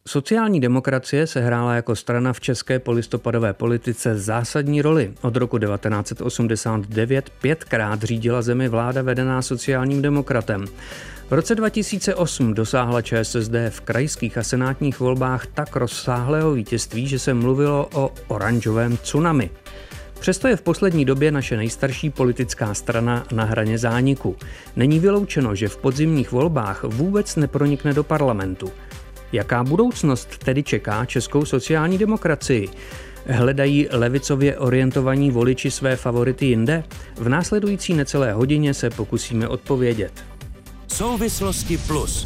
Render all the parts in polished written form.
Sociální demokracie sehrála jako strana v české polistopadové politice zásadní roli. Od roku 1989 5krát řídila zemi vláda vedená sociálním demokratem. V roce 2008 dosáhla ČSSD v krajských a senátních volbách tak rozsáhlého vítězství, že se mluvilo o oranžovém tsunami. Přesto je v poslední době naše nejstarší politická strana na hraně zániku. Není vyloučeno, že v podzimních volbách vůbec nepronikne do parlamentu. Jaká budoucnost tedy čeká českou sociální demokracii? Hledají levicově orientovaní voliči své favority jinde? V následující necelé hodině se pokusíme odpovědět. Souvislosti plus.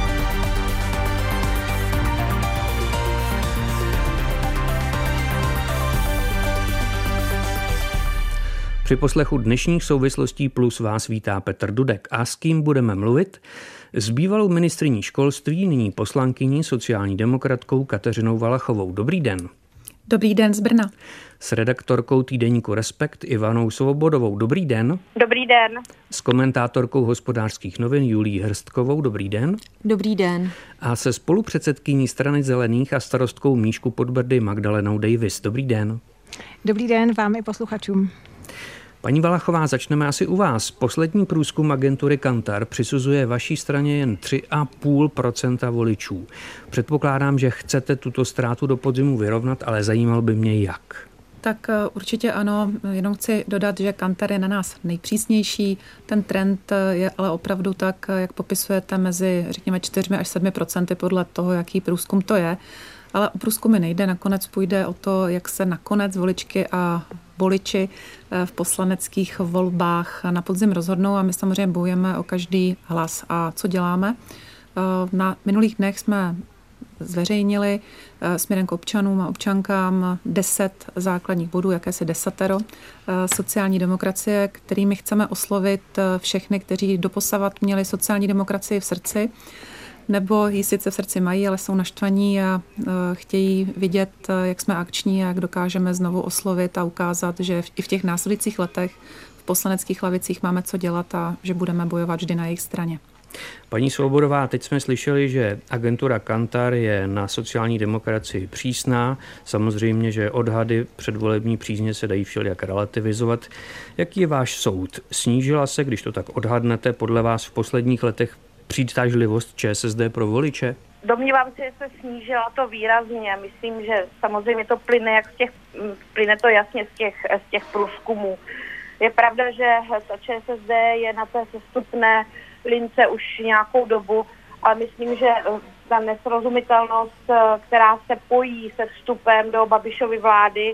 Při poslechu dnešních souvislostí plus vás vítá Petr Dudek. A s kým budeme mluvit? S bývalou ministryní školství, nyní poslankyní, sociální demokratkou Kateřinou Valachovou. Dobrý den. Dobrý den z Brna. S redaktorkou týdeníku Respekt Ivanou Svobodovou. Dobrý den. Dobrý den. S komentátorkou Hospodářských novin Julií Hrstkovou. Dobrý den. Dobrý den. A se spolupředsedkyní Strany zelených a starostkou Míšku Podbrdy Magdalenou Davis. Dobrý den. Dobrý den vám i posluchačům. Paní Valachová, začneme asi u vás. Poslední průzkum agentury Kantar přisuzuje vaší straně jen 3,5% voličů. Předpokládám, že chcete tuto ztrátu do podzimu vyrovnat, ale zajímal by mě jak. Tak určitě ano, jenom chci dodat, že Kantar je na nás nejpřísnější. Ten trend je ale opravdu tak, jak popisujete, mezi řekněme 4 až 7% podle toho, jaký průzkum to je. Ale o průzkumy nejde, nakonec půjde o to, jak se nakonec voličky a voliči v poslaneckých volbách na podzim rozhodnou a my samozřejmě bojujeme o každý hlas. A co děláme? Na minulých dnech jsme zveřejnili směrem k občanům a občankám 10 základních bodů, jakési 10 sociální demokracie, kterými chceme oslovit všechny, kteří doposavat měli sociální demokracii v srdci, nebo ji sice v srdci mají, ale jsou naštvaní a chtějí vidět, jak jsme akční a jak dokážeme znovu oslovit a ukázat, že i v těch následujících letech v poslaneckých lavicích máme co dělat a že budeme bojovat vždy na jejich straně. Paní Svobodová, teď jsme slyšeli, že agentura Kantar je na sociální demokracii přísná. Samozřejmě, že odhady předvolební přízně se dají všelijak relativizovat. Jaký je váš soud? Snížila se, když to tak odhadnete, podle vás v posledních letech přitažlivost ČSSD pro voliče? Domnívám se, že se snížila to výrazně. Myslím, že samozřejmě to plyne to jasně z těch průzkumů. Je pravda, že ta ČSSD je na té sestupné lince už nějakou dobu, ale myslím, že ta nesrozumitelnost, která se pojí se vstupem do Babišovy vlády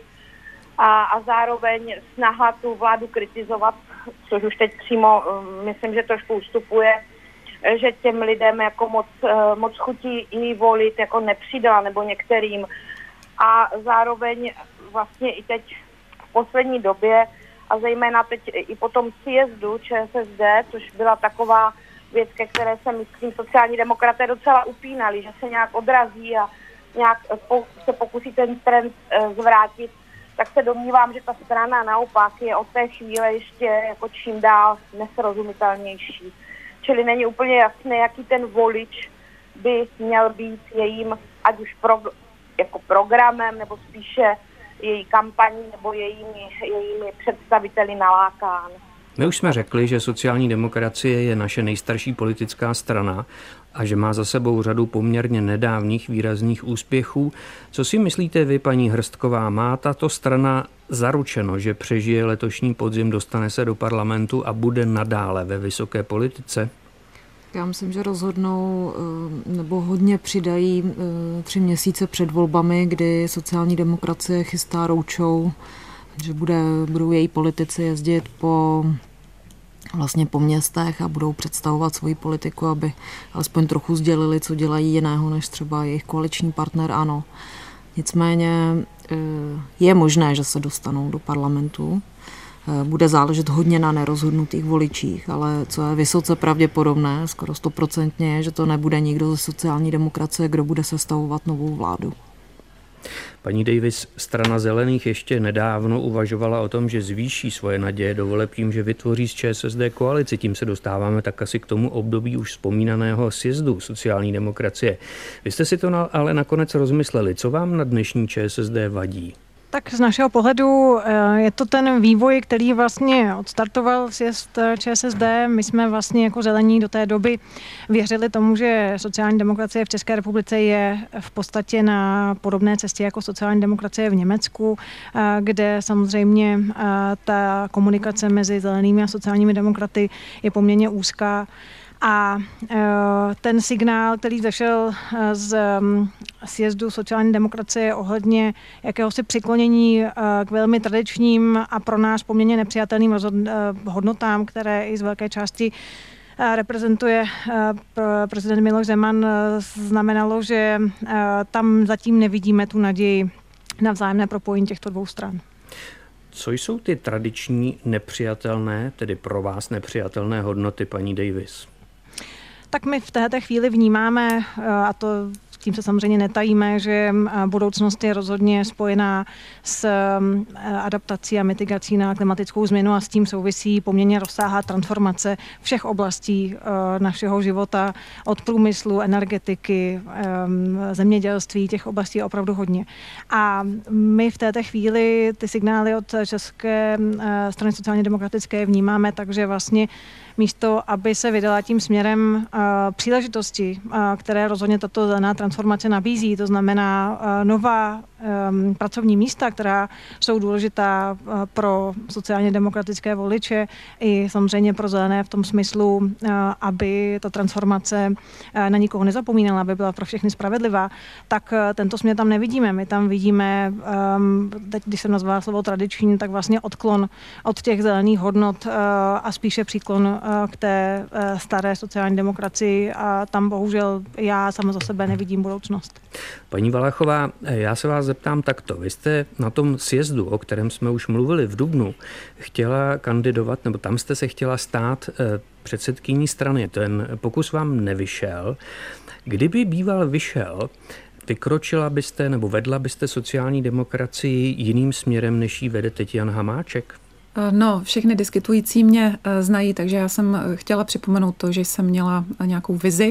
a zároveň snaha tu vládu kritizovat, což už teď přímo myslím, že trošku ustupuje, že těm lidem jako moc chutí i volit jako nepřidala nebo některým. A zároveň vlastně i teď v poslední době a zejména teď i po tom sjezdu ČSSD, což byla taková věc, ke které se myslím sociální demokraté docela upínali, že se nějak odrazí a nějak se pokusí ten trend zvrátit, tak se domnívám, že ta strana naopak je od té chvíle ještě jako čím dál nesrozumitelnější. Čili není úplně jasné, jaký ten volič by měl být jejím, ať už jako programem, nebo spíše její kampaní, nebo jejími představiteli nalákán. My už jsme řekli, že sociální demokracie je naše nejstarší politická strana a že má za sebou řadu poměrně nedávných výrazných úspěchů. Co si myslíte vy, paní Hrstková, má tato strana zaručeno, že přežije letošní podzim, dostane se do parlamentu a bude nadále ve vysoké politice? Já myslím, že rozhodnou nebo hodně přidají 3 měsíce před volbami, kdy sociální demokracie chystá roadshow, že budou její politici jezdit po městech a budou představovat svoji politiku, aby alespoň trochu sdělili, co dělají jiného než třeba jejich koaliční partner ANO. Nicméně je možné, že se dostanou do parlamentu. Bude záležet hodně na nerozhodnutých voličích, ale co je vysoce pravděpodobné, skoro 100%, je, že to nebude nikdo ze sociální demokracie, kdo bude sestavovat novou vládu. Paní Davis, strana Zelených ještě nedávno uvažovala o tom, že zvýší svoje naděje do voleb tím, že vytvoří z ČSSD koalici. Tím se dostáváme tak asi k tomu období už vzpomínaného sjezdu sociální demokracie. Vy jste si to ale nakonec rozmysleli. Co vám na dnešní ČSSD vadí? Tak z našeho pohledu je to ten vývoj, který vlastně odstartoval sjezd ČSSD. My jsme vlastně jako Zelení do té doby věřili tomu, že sociální demokracie v České republice je v podstatě na podobné cestě jako sociální demokracie v Německu, kde samozřejmě ta komunikace mezi Zelenými a sociálními demokraty je poměrně úzká. A ten signál, který zašel z sjezdu sociální demokracie ohledně jakéhosi přiklonění k velmi tradičním a pro nás poměrně nepřijatelným hodnotám, které i z velké části reprezentuje prezident Miloš Zeman, znamenalo, že tam zatím nevidíme tu naději na vzájemné propojení těchto dvou stran. Co jsou ty tradiční nepřijatelné, tedy pro vás nepřijatelné hodnoty, paní Davis? Tak my v této chvíli vnímáme, a to tím se samozřejmě netajíme, že budoucnost je rozhodně spojená s adaptací a mitigací na klimatickou změnu a s tím souvisí poměrně rozsáhlá transformace všech oblastí našeho života, od průmyslu, energetiky, zemědělství, těch oblastí je opravdu hodně. A my v této chvíli ty signály od České strany sociálně demokratické vnímáme, takže vlastně místo, aby se vydala tím směrem příležitosti, které rozhodně tato zelená transformace nabízí, to znamená nová pracovní místa, která jsou důležitá pro sociálně demokratické voliče i samozřejmě pro zelené v tom smyslu, aby ta transformace na nikoho nezapomínala, aby byla pro všechny spravedlivá, tak tento směr tam nevidíme. My tam vidíme, teď, když jsem nazvala slovo tradiční, tak vlastně odklon od těch zelených hodnot a spíše příklon k té staré sociální demokracii a tam bohužel já sama za sebe nevidím budoucnost. Paní Valachová, já se vás zeptám takto. Vy jste na tom sjezdu, o kterém jsme už mluvili v dubnu, chtěla kandidovat, nebo tam jste se chtěla stát předsedkyní strany. Ten pokus vám nevyšel. Kdyby býval vyšel, vykročila byste nebo vedla byste sociální demokracii jiným směrem, než ji vede teď Jan Hamáček? No, všechny diskutující mě znají, takže já jsem chtěla připomenout to, že jsem měla nějakou vizi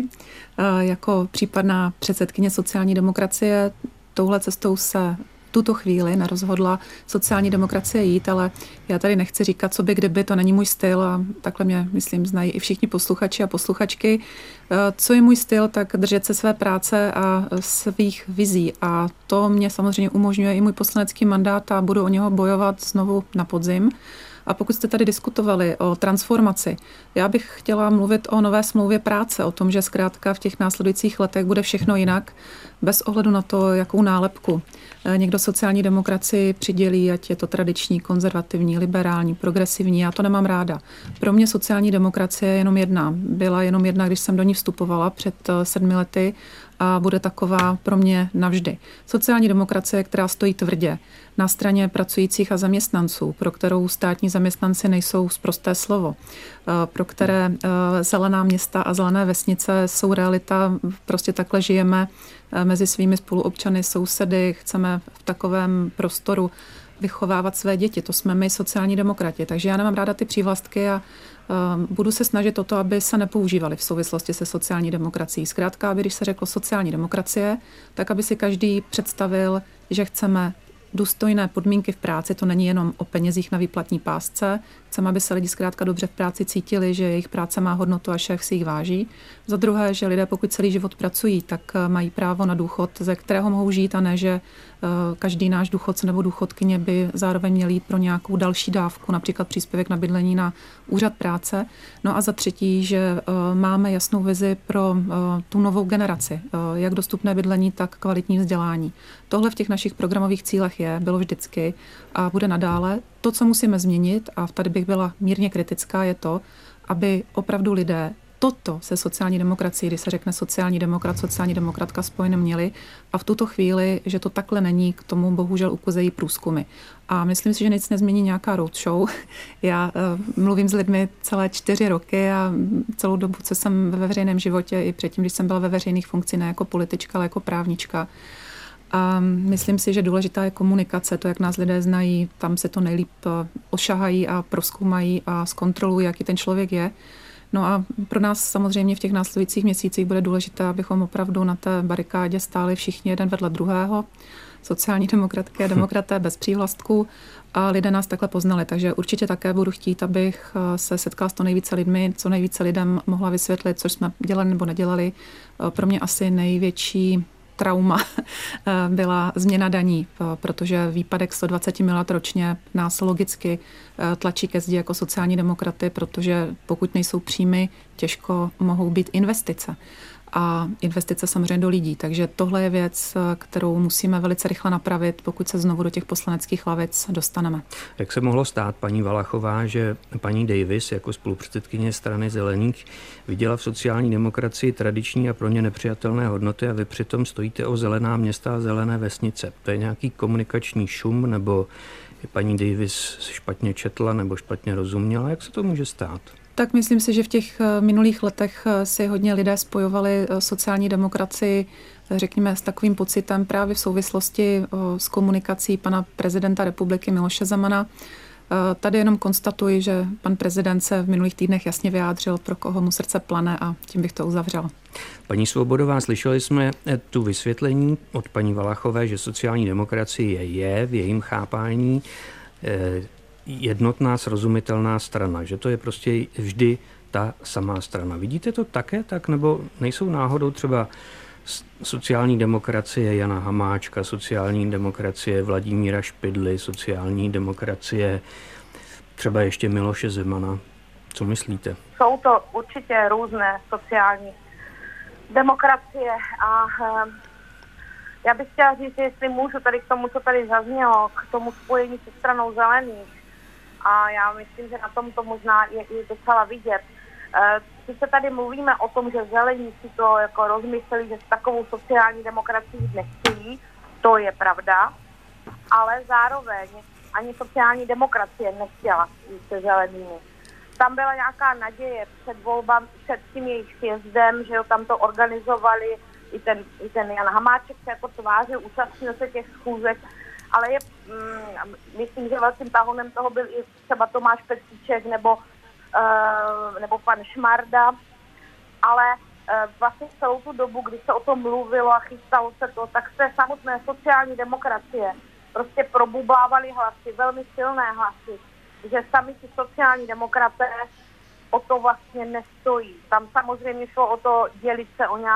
jako případná předsedkyně sociální demokracie. Touhle cestou se tuto chvíli nerozhodla sociální demokracie jít, ale já tady nechci říkat, co by kdyby, to není můj styl a takhle mě, myslím, znají i všichni posluchači a posluchačky. Co je můj styl, tak držet se své práce a svých vizí a to mě samozřejmě umožňuje i můj poslanecký mandát a budu o něho bojovat znovu na podzim. A pokud jste tady diskutovali o transformaci, já bych chtěla mluvit o nové smlouvě práce, o tom, že zkrátka v těch následujících letech bude všechno jinak, bez ohledu na to, jakou nálepku někdo sociální demokracii přidělí, ať je to tradiční, konzervativní, liberální, progresivní, já to nemám ráda. Pro mě sociální demokracie je jenom jedna. Byla jenom jedna, když jsem do ní vstupovala před 7 lety a bude taková pro mě navždy. Sociální demokracie, která stojí tvrdě na straně pracujících a zaměstnanců, pro kterou státní zaměstnanci nejsou sprosté slovo, pro které zelená města a zelené vesnice jsou realita, prostě takhle žijeme mezi svými spoluobčany, sousedy, chceme v takovém prostoru vychovávat své děti. To jsme my, sociální demokrati. Takže já nemám ráda ty přívlastky a budu se snažit o to, aby se nepoužívaly v souvislosti se sociální demokracií. Zkrátka, aby když se řeklo sociální demokracie, tak aby si každý představil, že chceme důstojné podmínky v práci, to není jenom o penězích na výplatní pásce. Chceme, aby se lidi zkrátka dobře v práci cítili, že jejich práce má hodnotu a šéf si jich váží. Za druhé, že lidé, pokud celý život pracují, tak mají právo na důchod, ze kterého mohou žít a ne, že každý náš důchodce nebo důchodkyně by zároveň měl jít pro nějakou další dávku, například příspěvek na bydlení na úřad práce. No a za třetí, že máme jasnou vizi pro tu novou generaci, jak dostupné bydlení, tak kvalitní vzdělání. Tohle v těch našich programových cílech bylo vždycky a bude nadále. To, co musíme změnit, a tady bych byla mírně kritická, je to, aby opravdu lidé toto se sociální demokracií, když se řekne sociální demokrat, sociální demokratka spojené měli a v tuto chvíli, že to takhle není, k tomu bohužel ukazují průzkumy. A myslím si, že nic nezmění nějaká roadshow. Já mluvím s lidmi celé 4 roky a celou dobu, co jsem ve veřejném životě, i předtím, když jsem byla ve veřejných funkcích, ne jako politička, ale jako právnička. A myslím si, že důležitá je komunikace, to, jak nás lidé znají, tam se to nejlíp ošahají a prozkoumají a zkontrolují, jaký ten člověk je. No a pro nás samozřejmě v těch následujících měsících bude důležité, abychom opravdu na té barikádě stáli všichni jeden vedle druhého, sociální demokratky a demokraté bez přívlastků, a lidé nás takhle poznali. Takže určitě také budu chtít, abych se setkala s to nejvíce lidmi, co nejvíce lidem mohla vysvětlit, co jsme dělali nebo nedělali. Pro mě asi největší trauma byla změna daní, protože výpadek 120 miliard ročně nás logicky tlačí ke zdi jako sociální demokraty, protože pokud nejsou příjmy, těžko mohou být investice. A investice samozřejmě do lidí. Takže tohle je věc, kterou musíme velice rychle napravit, pokud se znovu do těch poslaneckých lavic dostaneme. Jak se mohlo stát, paní Valachová, že paní Davis jako spolupředsedkyně strany Zelených viděla v sociální demokracii tradiční a pro ně nepřijatelné hodnoty a vy přitom stojíte o zelená města a zelené vesnice? To je nějaký komunikační šum, nebo paní Davis špatně četla nebo špatně rozuměla? Jak se to může stát? Tak myslím si, že v těch minulých letech si hodně lidé spojovali sociální demokracii, řekněme, s takovým pocitem právě v souvislosti s komunikací pana prezidenta republiky Miloše Zemana. Tady jenom konstatuji, že pan prezident se v minulých týdnech jasně vyjádřil, pro koho mu srdce plane, a tím bych to uzavřela. Paní Svobodová, slyšeli jsme tu vysvětlení od paní Valachové, že sociální demokracie je v jejím chápání jednotná, srozumitelná strana, že to je prostě vždy ta samá strana. Vidíte to také tak, nebo nejsou náhodou třeba sociální demokracie Jana Hamáčka, sociální demokracie Vladimíra Špidly, sociální demokracie třeba ještě Miloše Zemana? Co myslíte? Jsou to určitě různé sociální demokracie a já bych chtěla říct, jestli můžu tady k tomu, co tady zaznělo, k tomu spojení se stranou Zelených, a já myslím, že na tom to možná je docela vidět. Sice tady mluvíme o tom, že Zelení si to jako rozmysleli, že s takovou sociální demokracií nechtějí, to je pravda, ale zároveň ani sociální demokracie nechtěla jít se Zelenými. Tam byla nějaká naděje před volbami, před tím jejich sjezdem, že jo, tam to organizovali, i ten Jan Hamáček se jako tvářil, účastnil se těch schůzek, ale myslím, že velkým tahonem toho byl i třeba Tomáš Petříček nebo pan Šmarda, ale vlastně celou tu dobu, kdy se o tom mluvilo a chystalo se to, tak z té samotné sociální demokracie prostě probublávaly hlasy, velmi silné hlasy, že sami ti sociální demokraté o to vlastně nestojí. Tam samozřejmě šlo o to dělit se o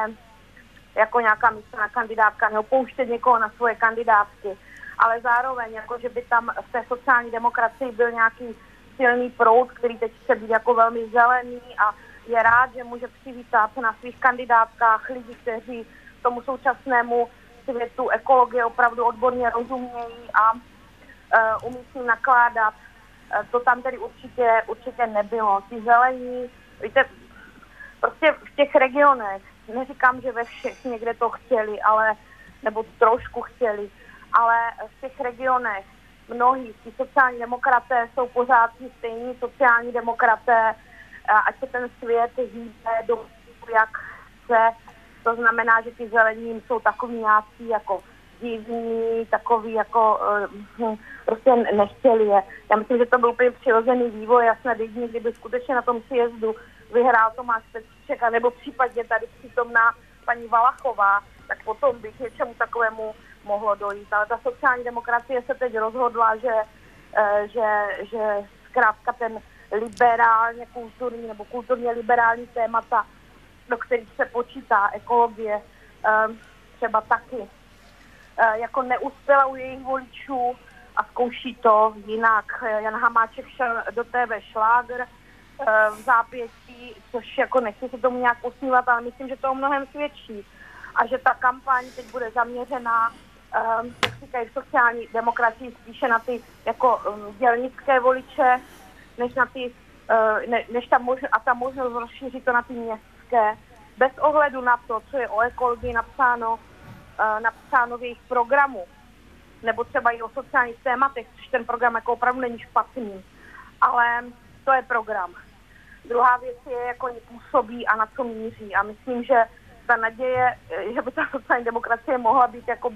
nějaká místná kandidátka, neopouštět někoho na svoje kandidátky, ale zároveň, jako že by tam v té sociální demokracii byl nějaký silný proud, který teď chce být jako velmi zelený a je rád, že může přivítat na svých kandidátkách lidi, kteří tomu současnému světu ekologie opravdu odborně rozumějí a umí s ním nakládat. To tam tedy určitě nebylo. Ti zelení, víte, prostě v těch regionech, neříkám, že ve všech někde to chtěli, nebo trošku chtěli, ale v těch regionech mnohí ti sociální demokraté jsou pořád ti stejní sociální demokraté, ať se ten svět hýbe do jak chce. To znamená, že ty zelení jsou takový nějací jako divní, takový jako prostě nechtěli je. Já myslím, že to byl úplně přirozený vývoj. Já snad jediný, kdyby skutečně na tom sjezdu vyhrál Tomáš Petříček, nebo případně tady přítomná paní Valachová, tak potom by k něčemu takovému mohlo dojít. Ale ta sociální demokracie se teď rozhodla, že zkrátka ten liberálně kulturní nebo kulturně liberální témata, do kterých se počítá ekologie, třeba taky, jako neuspěla u jejich voličů a zkouší to jinak. Jan Hamáček šel do TV Šlágr v zápětí, což jako nechci se tomu nějak usmívat, ale myslím, že to o mnohem svědčí. A že ta kampaň teď bude zaměřená, jak říkají v sociální demokracii, spíše na ty jako dělnické voliče, než na ty, ta možnost rozšířit to na ty městské, bez ohledu na to, co je o ekologii napsáno v jejich programu, nebo třeba i o sociálních tématech, což ten program jako opravdu není špatný, ale to je program. Druhá věc je, jak oni působí a na co míří. A myslím, že ta naděje, že by ta sociální demokracie mohla být jako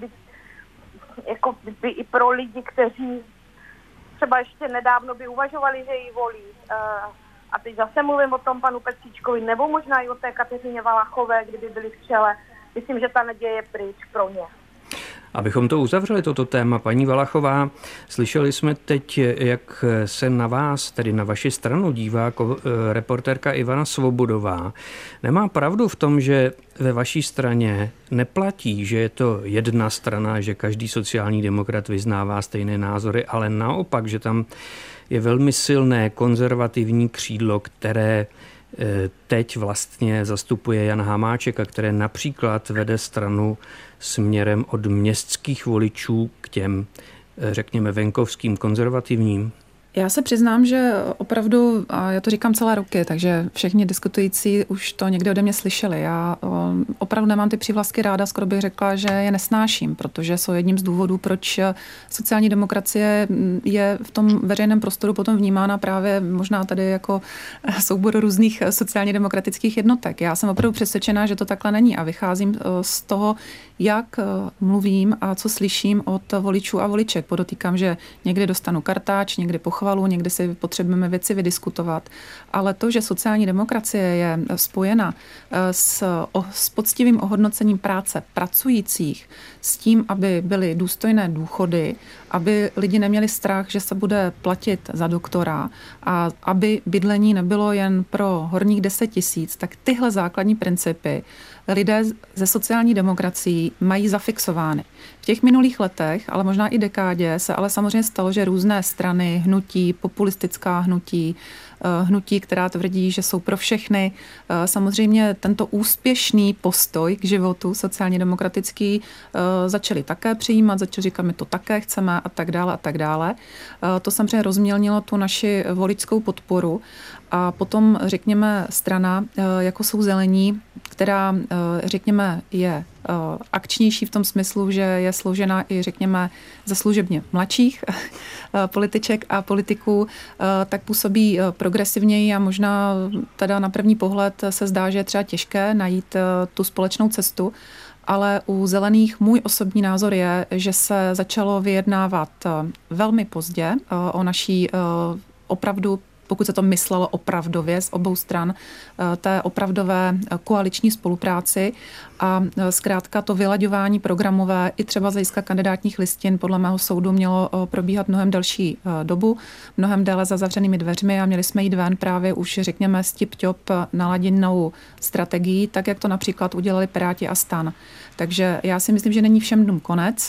by i pro lidi, kteří třeba ještě nedávno by uvažovali, že ji volí. A teď zase mluvím o tom panu Petříčkovi, nebo možná i o té Kateřině Valachové, kdyby byli v čele. Myslím, že ta naděje je pryč pro ně. Abychom to uzavřeli, toto téma, paní Valachová, slyšeli jsme teď, jak se na vás, tedy na vaši stranu, dívá reportérka Ivana Svobodová. Nemá pravdu v tom, že ve vaší straně neplatí, že je to jedna strana, že každý sociální demokrat vyznává stejné názory, ale naopak, že tam je velmi silné konzervativní křídlo, které teď vlastně zastupuje Jan Hamáček a které například vede stranu směrem od městských voličů k těm, řekněme, venkovským konzervativním? Já se přiznám, že opravdu, a já to říkám celé roky, takže všichni diskutující už to někde ode mě slyšeli. Já opravdu nemám ty přívlastky ráda, skoro bych řekla, že je nesnáším, protože jsou jedním z důvodů, proč sociální demokracie je v tom veřejném prostoru potom vnímána právě možná tady jako soubor různých sociálně demokratických jednotek. Já jsem opravdu přesvědčená, že to takhle není a vycházím z toho, jak mluvím a co slyším od voličů a voliček. Podotýkám, že někdy dostanu kartáč, někdy pochvalu, někdy si potřebujeme věci vydiskutovat. Ale to, že sociální demokracie je spojena s poctivým ohodnocením práce pracujících, s tím, aby byly důstojné důchody, aby lidi neměli strach, že se bude platit za doktora a aby bydlení nebylo jen pro horních 10 000, tak tyhle základní principy lidé ze sociální demokracií mají zafixovány. V těch minulých letech, ale možná i dekádě, se ale samozřejmě stalo, že různé strany, hnutí, populistická hnutí, která tvrdí, že jsou pro všechny. Samozřejmě tento úspěšný postoj k životu sociálně demokratický začali také přijímat, začali říkat, my to také chceme a tak dále a tak dále. To samozřejmě rozmělnilo tu naši voličskou podporu a potom, řekněme, strana, jako jsou Zelení, která, řekněme, je akčnější v tom smyslu, že je složena i, řekněme, ze služebně mladších političek a politiků, tak působí progresivněji a možná teda na první pohled se zdá, že je třeba těžké najít tu společnou cestu. Ale u Zelených můj osobní názor je, že se začalo vyjednávat velmi pozdě o naší opravdu, pokud se to myslelo opravdově z obou stran, té opravdové koaliční spolupráci a zkrátka to vylaďování programové i třeba z hlediska kandidátních listin podle mého soudu mělo probíhat mnohem delší dobu, mnohem déle za zavřenými dveřmi a měli jsme jít ven právě už, řekněme, s tip-top naladěnou strategií, tak jak to například udělali Piráti a STAN. Takže já si myslím, že není všem dnům konec.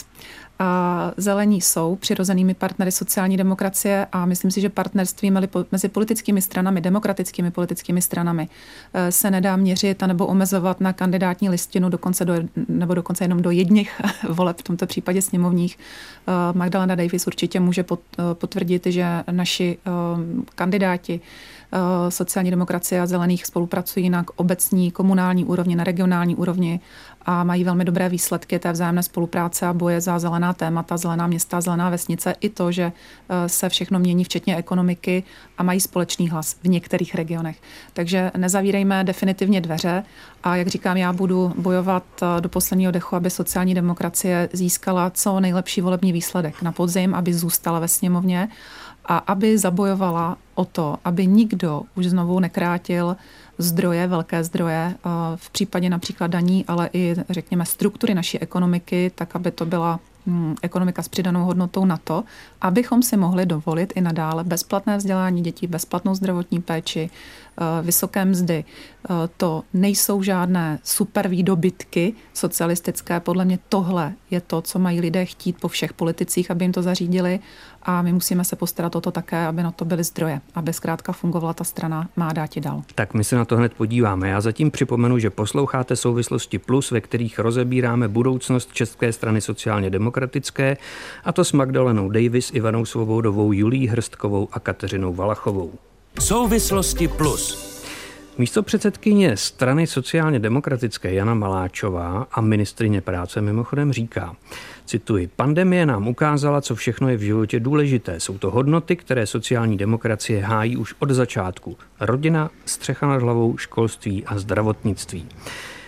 A Zelení jsou přirozenými partnery sociální demokracie a myslím si, že partnerství mezi politickými stranami, demokratickými politickými stranami se nedá měřit anebo omezovat na kandidátní listinu nebo dokonce jenom do jedněch voleb, v tomto případě sněmovních. Magdalena Davis určitě může potvrdit, že naši kandidáti sociální demokracie a Zelených spolupracují na obecní, komunální úrovni, na regionální úrovni a mají velmi dobré výsledky té vzájemné spolupráce a boje za zelená témata, zelená města, zelená vesnice i to, že se všechno mění, včetně ekonomiky a mají společný hlas v některých regionech. Takže nezavírejme definitivně dveře a jak říkám, já budu bojovat do posledního dechu, aby sociální demokracie získala co nejlepší volební výsledek na podzim, aby zůstala ve sněmovně a aby zabojovala o to, aby nikdo už znovu nekrátil zdroje, velké zdroje, v případě například daní, ale i, řekněme, struktury naší ekonomiky, tak aby to byla ekonomika s přidanou hodnotou na to, abychom si mohli dovolit i nadále bezplatné vzdělání dětí, bezplatnou zdravotní péči, vysoké mzdy. To nejsou žádné super výdobytky socialistické. Podle mě tohle je to, co mají lidé chtít po všech politicích, aby jim to zařídili a my musíme se postarat o to také, aby na to byly zdroje, aby zkrátka fungovala ta strana Má dáti dal. Tak my se na to hned podíváme. Já zatím připomenu, že posloucháte Souvislosti Plus, ve kterých rozebíráme budoucnost České strany sociálně demokratické, a to s Magdalenou Davis, Ivanou Svobodovou, Julií Hrstkovou a Kateřinou Valachovou. Souvislosti Plus. Místopředsedkyně strany sociálně demokratické Jana Maláčová a ministryně práce mimochodem říká, cituji, pandemie nám ukázala, co všechno je v životě důležité. Jsou to hodnoty, které sociální demokracie hájí už od začátku. Rodina, střecha nad hlavou, školství a zdravotnictví.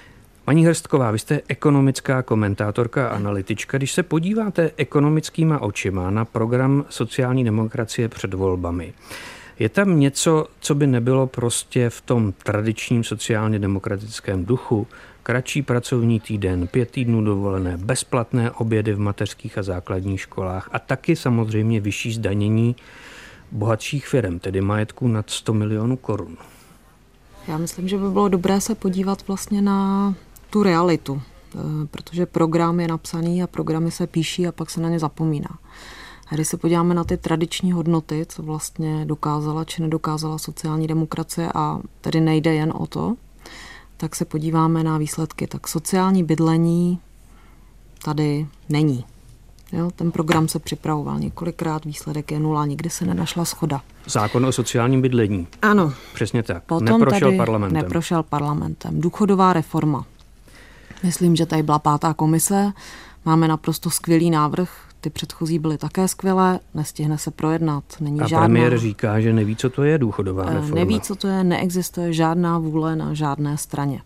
Paní Hrstková, vy jste ekonomická komentátorka a analytička. Když se podíváte ekonomickýma očima na program sociální demokracie před volbami, je tam něco, co by nebylo prostě v tom tradičním sociálně demokratickém duchu? Kratší pracovní týden, 5 týdnů dovolené, bezplatné obědy v mateřských a základních školách a taky samozřejmě vyšší zdanění bohatších firem, tedy majetku nad 100 milionů korun. Já myslím, že by bylo dobré se podívat vlastně na tu realitu, protože program je napsaný a programy se píší a pak se na ně zapomíná. A když se podíváme na ty tradiční hodnoty, co vlastně dokázala či nedokázala sociální demokracie, a tedy nejde jen o to, tak se podíváme na výsledky. Tak sociální bydlení tady není. Jo, ten program se připravoval několikrát, výsledek je 0, nikdy se nenašla shoda. Zákon o sociálním bydlení. Ano. Přesně tak. Potom neprošel parlamentem. Důchodová reforma. Myslím, že tady byla 5. komise. Máme naprosto skvělý návrh. Ty předchozí byly také skvělé, nestihne se projednat. Není žádná. Premiér říká, že neví, co to je důchodová reforma. Neví, co to je, neexistuje žádná vůle na žádné straně.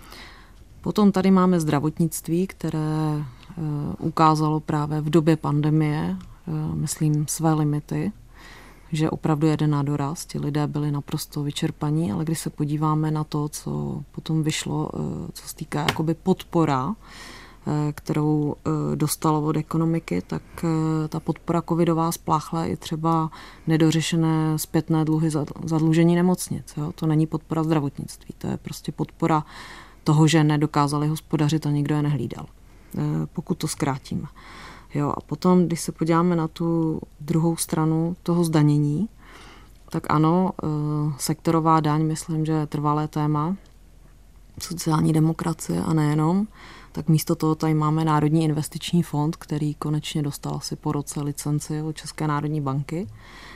Potom tady máme zdravotnictví, které ukázalo právě v době pandemie, myslím, své limity, že opravdu jede na doraz. Ti lidé byli naprosto vyčerpaní, ale když se podíváme na to, co potom vyšlo, co se týká jakoby podpora, kterou dostalo od ekonomiky, tak ta podpora covidová spláchla i třeba nedořešené zpětné dluhy zadlužení nemocnic. Jo? To není podpora zdravotnictví, to je prostě podpora toho, že nedokázali hospodařit a nikdo je nehlídal. Pokud to zkrátíme. Jo, a potom, když se podíváme na tu druhou stranu toho zdanění, tak ano, sektorová daň, myslím, že je trvalé téma sociální demokracie a nejenom, tak místo toho tady máme Národní investiční fond, který konečně dostal asi po roce licenci od České národní banky,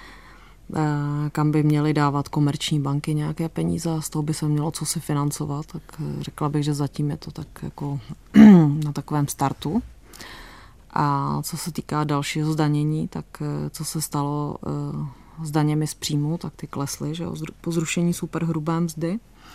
kam by měly dávat komerční banky nějaké peníze a z toho by se mělo co si financovat, tak řekla bych, že zatím je to tak jako na takovém startu. A co se týká dalšího zdanění, tak co se stalo s daněmi z příjmu, tak ty klesly, že po zrušení superhrubé mzdy.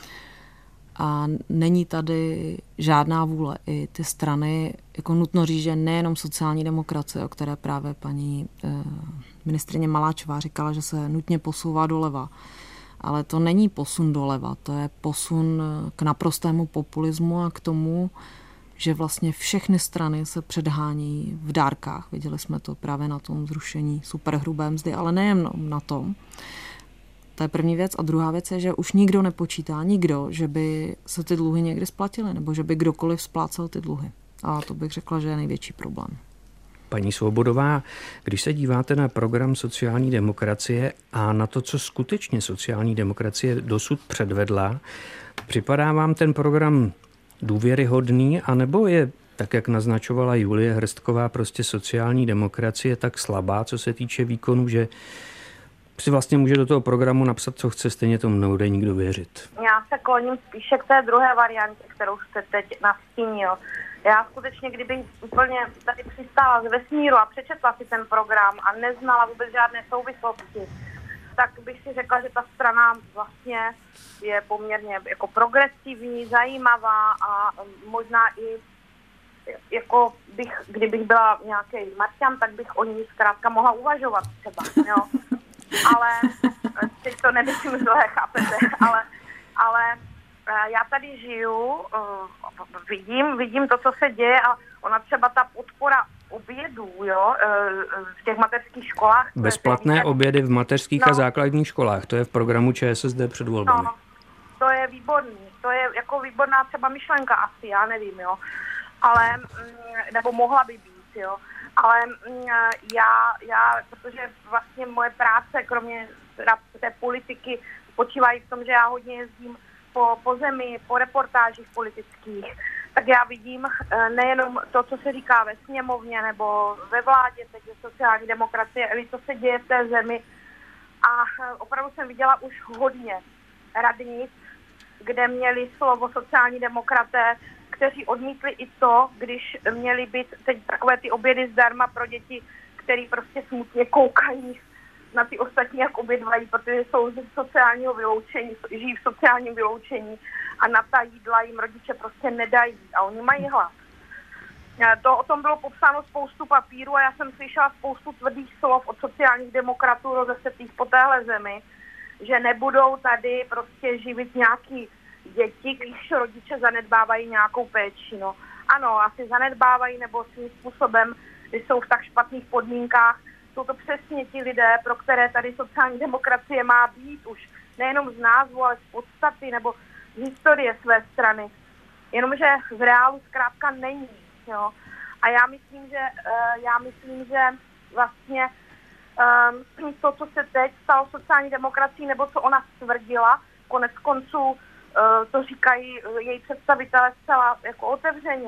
A není tady žádná vůle. I ty strany, jako nutno říct, že nejenom sociální demokracie, o které právě paní ministryně Maláčová říkala, že se nutně posouvá doleva. Ale to není posun doleva, to je posun k naprostému populismu a k tomu, že vlastně všechny strany se předhání v dárkách. Viděli jsme to právě na tom zrušení superhrubé mzdy, ale nejen na tom. To je první věc. A druhá věc je, že už nikdo nepočítá, že by se ty dluhy někdy splatily, nebo že by kdokoliv splácel ty dluhy. A to bych řekla, že je největší problém. Paní Svobodová, když se díváte na program sociální demokracie a na to, co skutečně sociální demokracie dosud předvedla, připadá vám ten program důvěryhodný, anebo je, tak jak naznačovala Julie Hrstková, prostě sociální demokracie tak slabá, co se týče výkonu, že si vlastně může do toho programu napsat, co chce, stejně tomu nebude nikdo věřit? Já se kloním spíše k té druhé variantě, kterou jste teď nastínil. Já skutečně, kdybych úplně tady přistála z vesmíru a přečetla si ten program a neznala vůbec žádné souvislosti, tak bych si řekla, že ta strana vlastně je poměrně jako progresivní, zajímavá a možná i jako kdybych byla nějaký Marťan, tak bych o ní zkrátka mohla uvažovat třeba, jo. Ale teď to nemyslím zle, chápete, ale já tady žiju, vidím to, co se děje a ona třeba ta podpora obědů, jo, v těch mateřských školách. Bezplatné obědy v mateřských a základních školách, to je v programu ČSSD před volbami. No, to je výborný, to je jako výborná třeba myšlenka asi, já nevím, jo, ale, nebo mohla by být, jo. Ale já, protože vlastně moje práce, kromě té politiky, spočívají v tom, že já hodně jezdím po zemi, po reportážích politických, tak já vidím nejenom to, co se říká ve sněmovně nebo ve vládě, teď je sociální demokracie, ale co se děje v té zemi. A opravdu jsem viděla už hodně radnic, kde měli slovo sociální demokraté, kteří odmítli i to, když měly být teď takové ty obědy zdarma pro děti, který prostě smutně koukají na ty ostatní jak obědvají, protože jsou ze sociálního vyloučení, žijí v sociálním vyloučení a na ta jídla jim rodiče prostě nedají a oni mají hlad. O tom bylo popsáno spoustu papíru a já jsem slyšela spoustu tvrdých slov od sociálních demokratů rozesetých po téhle zemi, že nebudou tady prostě živit nějaký děti, když rodiče zanedbávají nějakou péči. No. Ano, asi zanedbávají nebo svým způsobem, když jsou v tak špatných podmínkách. Jsou to přesně ti lidé, pro které tady sociální demokracie má být už nejenom z názvu, ale z podstaty nebo z historie své strany. Jenomže v reálu zkrátka není. Jo. A já myslím, že vlastně to, co se teď stalo sociální demokracií, nebo co ona stvrdila, konec konců to říkají její představitelé zcela jako otevřeně,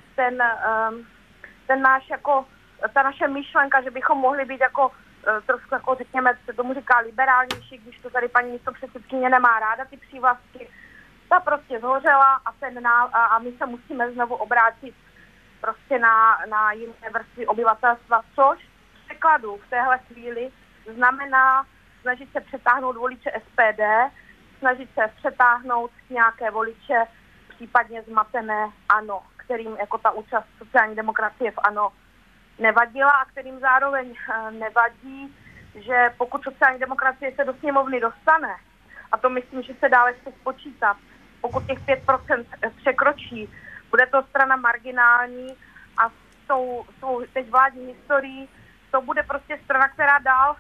ta naše myšlenka, že bychom mohli být jako trošku, jako řekněme, se tomu říká liberálnější, když to tady paní místopředsedkyně nemá ráda ty přívlastky, ta prostě zhořela a my se musíme znovu obrátit prostě na jiné vrstvy obyvatelstva, což v překladu v téhle chvíli znamená snažit se přetáhnout voliče SPD, snažit se přetáhnout nějaké voliče, případně zmatené ANO, kterým jako ta účast sociální demokracie v ANO nevadila a kterým zároveň nevadí, že pokud sociální demokracie se do sněmovny dostane, a to myslím, že se dále chce spočítat, pokud těch 5% překročí, bude to strana marginální a jsou teď vládní historií, to bude prostě strana, která dál,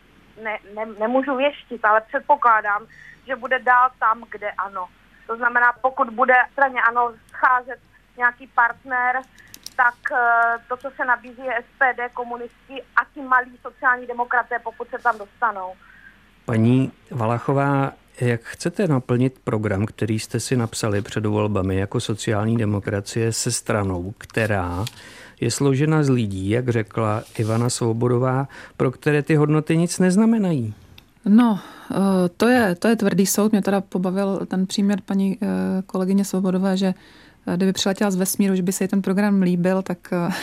nemůžu věštit, ale předpokládám, že bude dál tam, kde ANO. To znamená, pokud bude straně ANO scházet nějaký partner, tak to, co se nabízí, je SPD, komunisti a ti malí sociální demokraté, pokud se tam dostanou. Paní Valachová, jak chcete naplnit program, který jste si napsali před volbami jako sociální demokracie se stranou, která je složena z lidí, jak řekla Ivana Svobodová, pro které ty hodnoty nic neznamenají? No, to je tvrdý soud. Mě teda pobavil ten příměr paní kolegyně Svobodové, že kdyby přiletěla z vesmíru, že by se jí ten program líbil, tak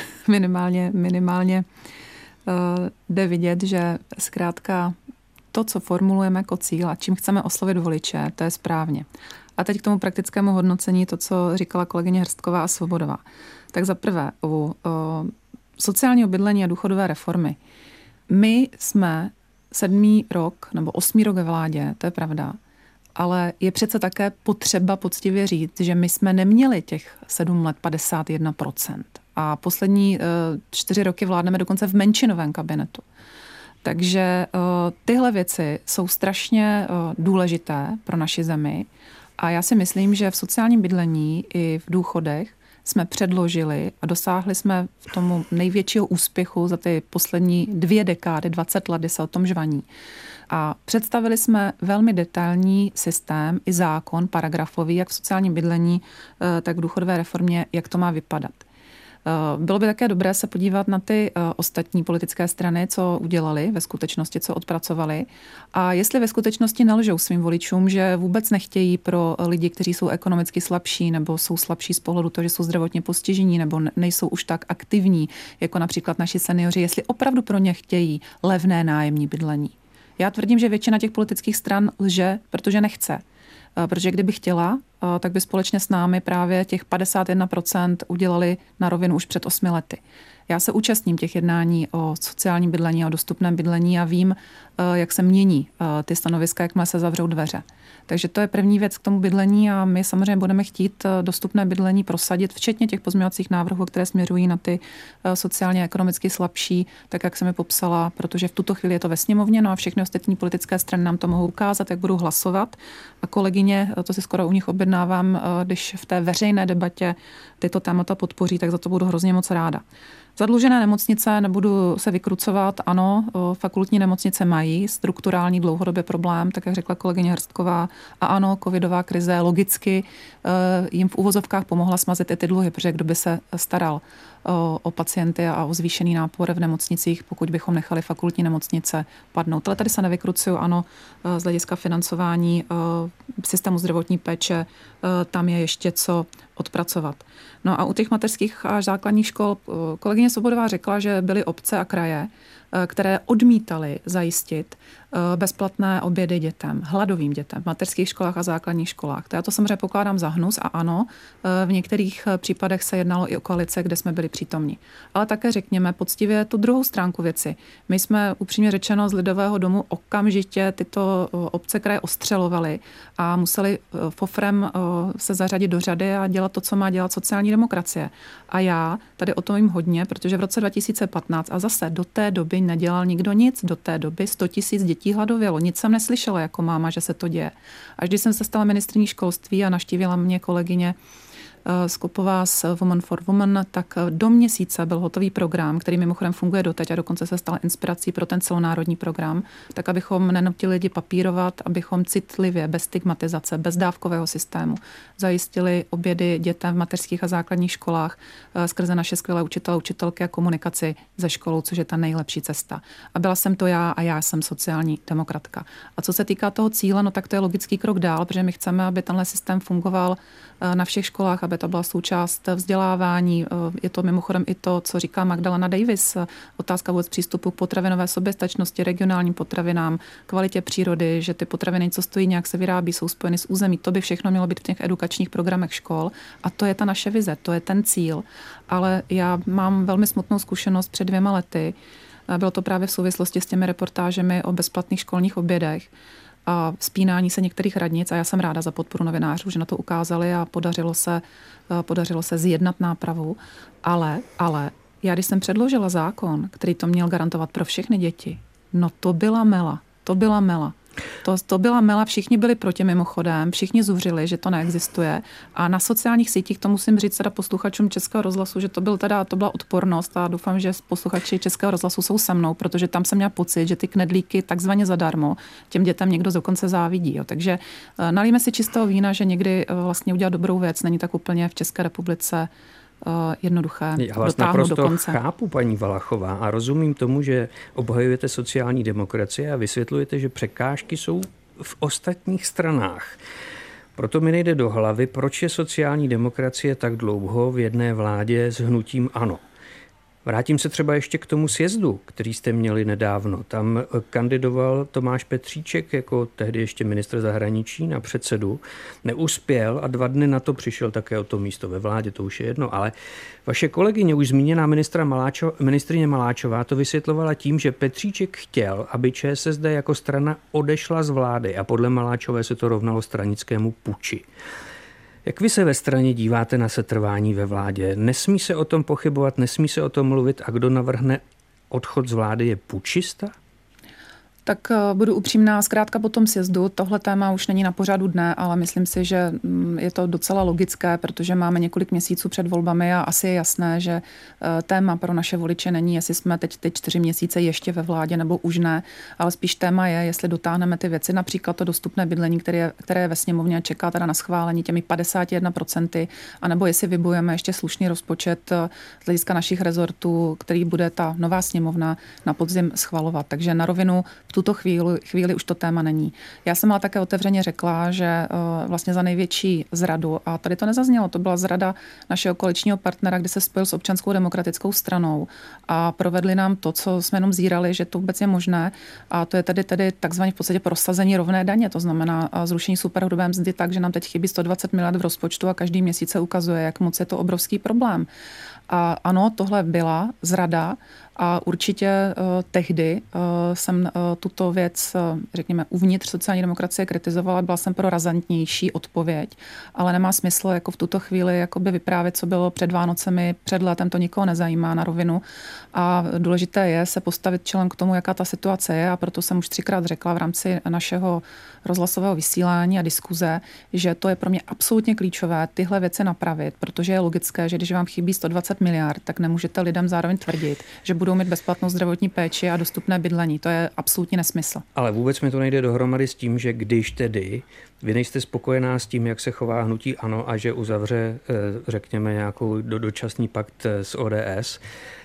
minimálně jde vidět, že zkrátka to, co formulujeme jako cíl a čím chceme oslovit voliče, to je správně. A teď k tomu praktickému hodnocení, to, co říkala kolegyně Hrstková a Svobodová. Tak za prvé, u sociálního bydlení a důchodové reformy. My jsme 7. rok nebo 8. rok ve vládě, to je pravda, ale je přece také potřeba poctivě říct, že my jsme neměli těch 7 let 51%. A poslední 4 roky vládneme dokonce v menšinovém kabinetu. Takže tyhle věci jsou strašně důležité pro naši zemi a já si myslím, že v sociálním bydlení i v důchodech jsme předložili a dosáhli jsme v tomu největšího úspěchu za ty poslední 2 dekády, 20 let, kdy se o tom žvaní. A představili jsme velmi detailní systém i zákon paragrafový, jak v sociálním bydlení, tak v důchodové reformě, jak to má vypadat. Bylo by také dobré se podívat na ty ostatní politické strany, co udělali ve skutečnosti, co odpracovali a jestli ve skutečnosti nelžou svým voličům, že vůbec nechtějí pro lidi, kteří jsou ekonomicky slabší nebo jsou slabší z pohledu toho, že jsou zdravotně postižení nebo nejsou už tak aktivní, jako například naši seniori, jestli opravdu pro ně chtějí levné nájemní bydlení. Já tvrdím, že většina těch politických stran lže, protože nechce. Protože kdyby chtěla, tak by společně s námi právě těch 51% udělali na rovinu už před 8 lety. Já se účastním těch jednání o sociálním bydlení, o dostupném bydlení a vím, jak se mění ty stanoviska, jakmile se zavřou dveře. Takže to je první věc k tomu bydlení a my samozřejmě budeme chtít dostupné bydlení prosadit, včetně těch pozměňovacích návrhů, které směřují na ty sociálně a ekonomicky slabší, tak jak jsem je popsala, protože v tuto chvíli je to ve sněmovně, no a všechny ostatní politické strany nám to mohou ukázat, jak budou hlasovat. A kolegyně, to si skoro u nich objednávám, když v té veřejné debatě tyto témata podpoří, tak za to budu hrozně moc ráda. Zadlužené nemocnice, nebudu se vykrucovat, ano, fakultní nemocnice mají strukturální dlouhodobě problém, tak jak řekla kolegyně Hrstková, a ano, covidová krize logicky jim v uvozovkách pomohla smazit i ty dluhy, protože kdo by se staral o pacienty a o zvýšený nápor v nemocnicích, pokud bychom nechali fakultní nemocnice padnout. Ale tady se nevykrucuju, ano, z hlediska financování systému zdravotní péče, tam je ještě co odpracovat. No a u těch mateřských a základních škol kolegyně Svobodová řekla, že byly obce a kraje, které odmítaly zajistit bezplatné obědy dětem, hladovým dětem v mateřských školách a základních školách. To já to samozřejmě pokládám za hnus a ano, v některých případech se jednalo i o koalice, kde jsme byli přítomní. Ale také řekněme poctivě tu druhou stránku věci. My jsme upřímně řečeno z Lidového domu okamžitě tyto obce kraje ostřelovali a museli fofrem se zařadit do řady a dělat to, co má dělat sociální demokracie. A já tady o tom jim hodně, protože v roce 2015 a zase do té doby nedělal nikdo nic, do té doby 100 000 dětí hladovělo. Nic jsem neslyšela jako máma, že se to děje. Až když jsem se stala ministryní školství a navštívila mě kolegyně Skopová z Women for Women, tak do měsíce byl hotový program, který mimochodem funguje doteď a dokonce se stal inspirací pro ten celonárodní program, tak abychom nenutili lidi papírovat, abychom citlivě, bez stigmatizace, bez dávkového systému zajistili obědy dětem v mateřských a základních školách skrze naše skvělé učitele, učitelky a komunikaci ze školou, což je ta nejlepší cesta. A byla jsem to já a já jsem sociální demokratka. A co se týká toho cíle, no tak to je logický krok dál, protože my chceme, aby tenhle systém fungoval na všech školách, aby to byla součást vzdělávání. Je to mimochodem i to, co říká Magdalena Davis, otázka vůbec přístupu k potravinové soběstačnosti, regionálním potravinám, kvalitě přírody, že ty potraviny něco stojí, nějak se vyrábí, jsou spojeny s území. To by všechno mělo být v těch edukačních programech škol a to je ta naše vize, to je ten cíl. Ale já mám velmi smutnou zkušenost před 2 lety. Bylo to právě v souvislosti s těmi reportážemi o bezplatných školních obědech a spínání se některých radnic a já jsem ráda za podporu novinářů, že na to ukázali a podařilo se zjednat nápravu. Ale já, když jsem předložila zákon, který to měl garantovat pro všechny děti, no to byla mela. To byla mela, všichni byli proti mimochodem, všichni zuřili, že to neexistuje a na sociálních sítích, to musím říct teda posluchačům Českého rozhlasu, že to byla odpornost a doufám, že posluchači Českého rozhlasu jsou se mnou, protože tam jsem měla pocit, že ty knedlíky takzvaně zadarmo těm dětem někdo dokonce závidí. Jo. Takže nalijme si čistého vína, že někdy vlastně udělat dobrou věc není tak úplně v České republice jednoduché. Já vás naprosto chápu, paní Valachová, a rozumím tomu, že obhajujete sociální demokracii a vysvětlujete, že překážky jsou v ostatních stranách. Proto mi nejde do hlavy, proč je sociální demokracie tak dlouho v jedné vládě s hnutím ANO. Vrátím se třeba ještě k tomu sjezdu, který jste měli nedávno. Tam kandidoval Tomáš Petříček jako tehdy ještě ministr zahraničí na předsedu. Neuspěl a 2 dny na to přišel také o to místo ve vládě, to už je jedno. Ale vaše kolegyně, už zmíněná ministryně Maláčová, to vysvětlovala tím, že Petříček chtěl, aby ČSSD jako strana odešla z vlády a podle Maláčové se to rovnalo stranickému puči. Jak vy se ve straně díváte na setrvání ve vládě? Nesmí se o tom pochybovat, nesmí se o tom mluvit a kdo navrhne odchod z vlády je pučista? Tak budu upřímná, zkrátka po tom sjezdu. Tohle téma už není na pořadu dne, ale myslím si, že je to docela logické, protože máme několik měsíců před volbami a asi je jasné, že téma pro naše voliče není, jestli jsme teď ty 4 měsíce ještě ve vládě nebo už ne, ale spíš téma je, jestli dotáhneme ty věci, například to dostupné bydlení, které je ve sněmovně čeká teda na schválení těmi 51%, anebo jestli vybojeme ještě slušný rozpočet z hlediska našich rezortů, který bude ta nová sněmovna na podzim schvalovat. Takže na rovinu v tuto chvíli už to téma není. Já jsem ale také otevřeně řekla, že vlastně za největší zradu, a tady to nezaznělo, to byla zrada našeho koaličního partnera, kdy se spojil s Občanskou demokratickou stranou a provedli nám to, co jsme jenom zírali, že to vůbec je možné, a to je tedy takzvaně v podstatě prosazení rovné daně, to znamená zrušení superhrubé mzdy tak, že nám teď chybí 120 miliard v rozpočtu a každý měsíc se ukazuje, jak moc je to obrovský problém. A ano, tohle byla zrada a určitě tehdy jsem tuto věc, řekněme, uvnitř sociální demokracie kritizovala, byla jsem pro razantnější odpověď, ale nemá smysl jako v tuto chvíli jakoby vyprávět, co bylo před Vánocemi, před létem, to nikoho nezajímá na rovinu a důležité je se postavit čelem k tomu, jaká ta situace je, a proto jsem už 3krát řekla v rámci našeho rozhlasového vysílání a diskuze, že to je pro mě absolutně klíčové tyhle věci napravit, protože je logické, že když vám chybí 120 miliard, tak nemůžete lidem zároveň tvrdit, že budou mít bezplatnou zdravotní péči a dostupné bydlení. To je absolutní nesmysl. Ale vůbec mi to nejde dohromady s tím, že když tedy vy nejste spokojená s tím, jak se chová hnutí ANO a že uzavře, řekněme, nějakou dočasný pakt s ODS,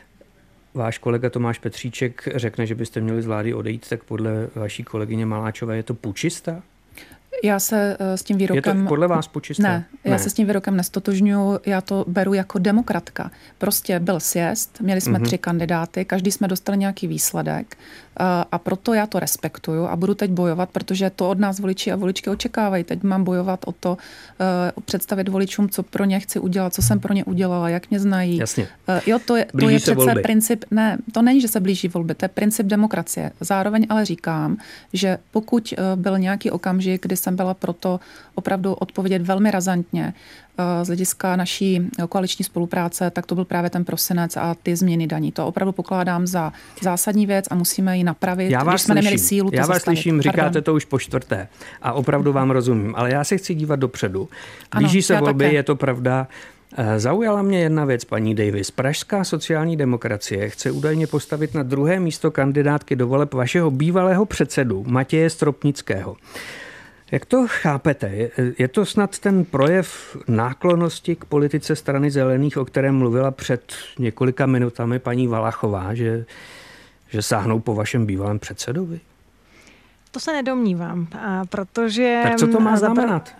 váš kolega Tomáš Petříček řekne, že byste měli z vlády odejít, tak podle vaší kolegyně Maláčové je to pučista? Já se s tím výrokem... Je to podle vás počisté? Ne, já se s tím výrokem nestotožňuju, já to beru jako demokratka. Prostě byl sjezd, měli jsme 3 kandidáty, každý jsme dostali nějaký výsledek a proto já to respektuju a budu teď bojovat, protože to od nás voliči a voličky očekávají. Teď mám bojovat o to, představit voličům, co pro ně chci udělat, co jsem pro ně udělala, jak mě znají. Jasně. Jo, to je přece volby. Princip, ne, to není, že se blíží volby, to je princip demokracie. Zároveň ale říkám, že pokud byl nějaký okamžik, kdy jsem byla proto opravdu odpovědět velmi razantně z hlediska naší koaliční spolupráce, tak to byl právě ten prosinec a ty změny daní. To opravdu pokládám za zásadní věc a musíme ji napravit, když jsme neměli sílu to zastavit. Já vás slyším, říkáte to už po 4. a opravdu vám rozumím, ale já se chci dívat dopředu. Blíží se volby, také. Je to pravda. Zaujala mě jedna věc, paní Davis. Pražská sociální demokracie chce údajně postavit na 2. místo kandidátky do voleb vašeho bývalého předsedu Matěje Stropnického. Jak to chápete? Je to snad ten projev náklonnosti k politice Strany zelených, o kterém mluvila před několika minutami paní Valachová, že sáhnou po vašem bývalém předsedovi? To se nedomnívám, protože... Tak co to má znamenat?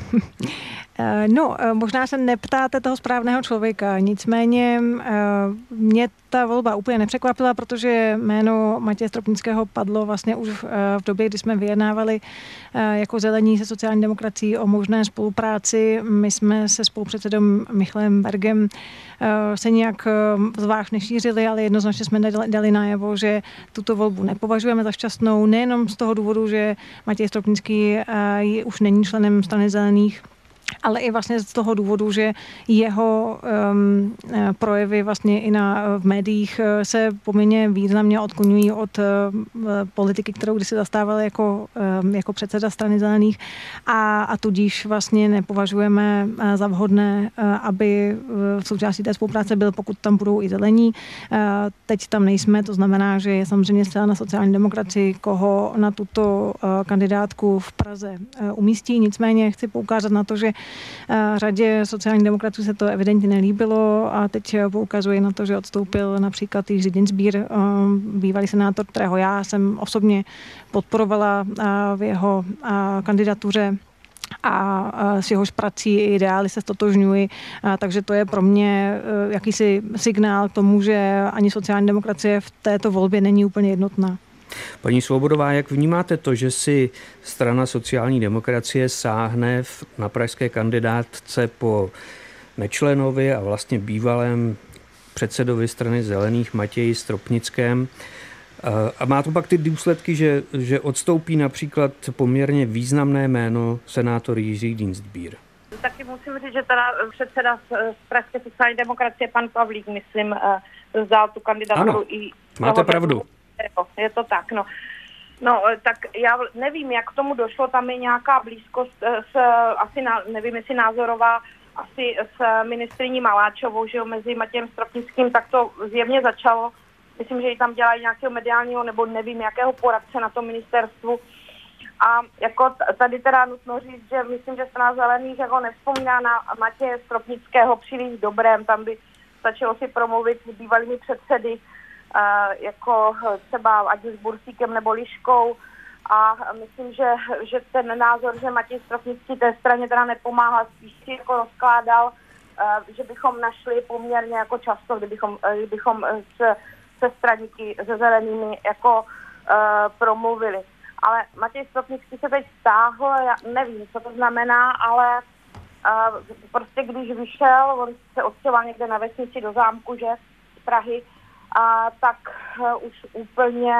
No, možná se neptáte toho správného člověka, nicméně mě ta volba úplně nepřekvapila, protože jméno Matěje Stropnického padlo vlastně už v době, kdy jsme vyjednávali jako zelení se sociální demokracií o možné spolupráci. My jsme se spolupředsedou Michalem Bergem se nějak zvlášť nešířili, ale jednoznačně jsme dali najevo, že tuto volbu nepovažujeme za šťastnou, nejenom z toho důvodu, že Matěj Stropnický už není členem Strany zelených, ale i vlastně z toho důvodu, že jeho projevy vlastně i v médiích se poměrně významně odkloňují od politiky, kterou kdysi zastával jako předseda Strany zelených a tudíž vlastně nepovažujeme za vhodné, aby v součástí té spolupráce byl, pokud tam budou i zelení. Teď tam nejsme, to znamená, že je samozřejmě strana sociální demokracii, koho na tuto kandidátku v Praze umístí. Nicméně chci poukázat na to, že řadě sociálních demokratů se to evidentně nelíbilo a teď poukazuje na to, že odstoupil například Jiří Dienstbier, bývalý senátor, kterého já jsem osobně podporovala v jeho kandidatuře a s jehož prací i ideály se stotožňuji, takže to je pro mě jakýsi signál k tomu, že ani sociální demokracie v této volbě není úplně jednotná. Paní Svobodová, jak vnímáte to, že si strana sociální demokracie sáhne na pražské kandidátce po nečlenovi a vlastně bývalém předsedovi Strany zelených Matěji Stropnickém? A má to pak ty důsledky, že odstoupí například poměrně významné jméno senátor Jiří Dienstbier? Taky musím říct, že teda předseda z pražské sociální demokracie, pan Pavlík, myslím, vzdal tu kandidaturu. Ano, máte pravdu. Je to tak, no. No, tak já nevím, jak k tomu došlo, tam je nějaká blízkost nevím, jestli názorová, asi s ministryní Maláčovou, že jo, mezi Matějem Stropnickým, tak to zjevně začalo. Myslím, že ji tam dělají nějakého mediálního, nebo nevím, jakého poradce na tom ministerstvu. A jako tady teda nutno říct, že myslím, že Strana zelených jako nevzpomíná na Matěje Stropnického příliš dobrém, tam by stačilo si promluvit s bývalými předsedy, jako třeba ať s Bursíkem nebo Liškou a myslím, že ten názor, že Matěj Stropnický té straně teda nepomáhá, spíš si jako rozkládal, že bychom našli poměrně jako často, kdybychom se straníky, se zelenými jako promluvili. Ale Matěj Stropnický se teď stáhl, já nevím, co to znamená, ale prostě když vyšel, on se odstěhoval někde na vesnici do Zámku, že z Prahy, tak už úplně